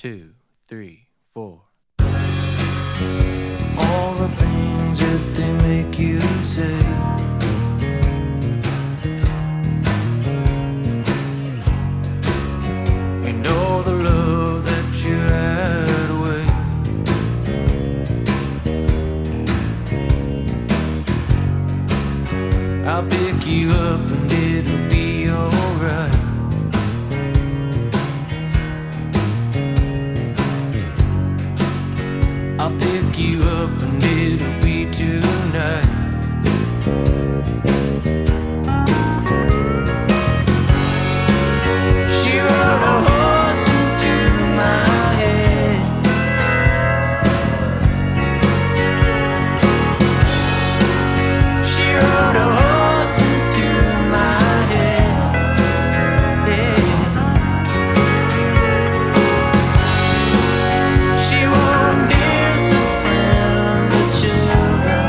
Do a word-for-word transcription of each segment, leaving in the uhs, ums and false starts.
two, three, four. All the things that they make you say, and all the love that you had away. I'll pick you up and it'll be alright. I'll pick you up and it'll be tonight. She rode a horse into my head. She rode a horse into my head. Yeah. She won't discipline the children.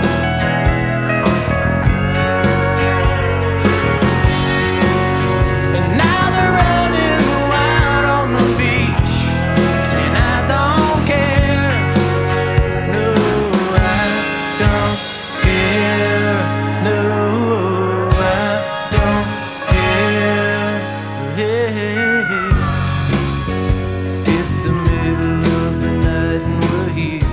And now they're running wild on the beach, and I don't care. No, I don't care. No, I don't care. Hey, it's the middle of the night and we're here.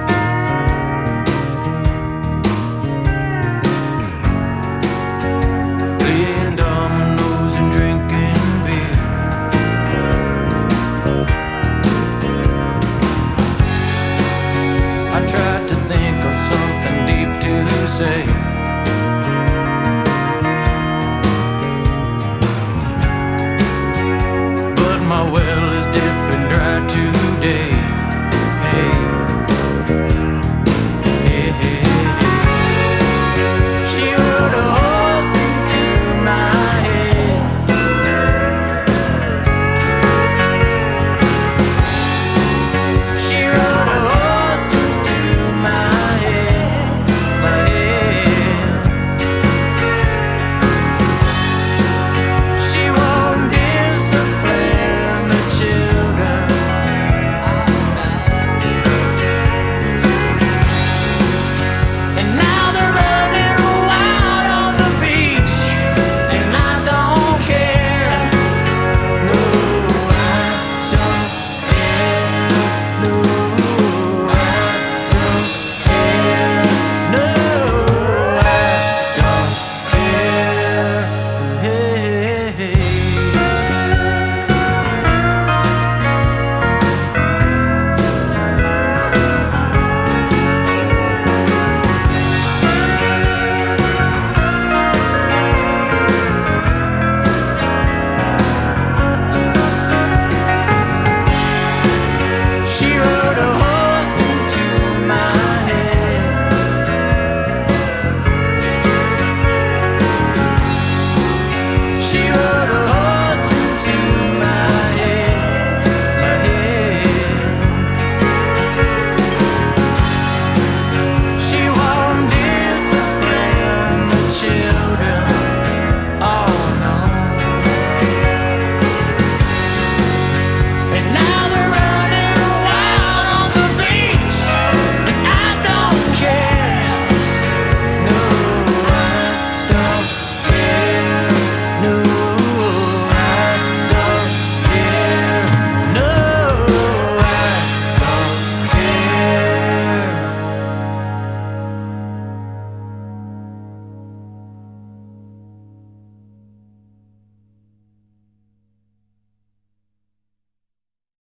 Playing dominoes and drinking beer. I tried to think of something deep to say,